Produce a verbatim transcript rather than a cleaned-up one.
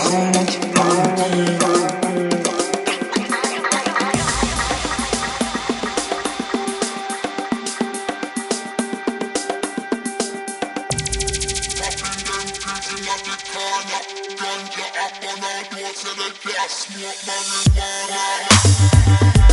Ganja up on our door so they can't smoke marijuana.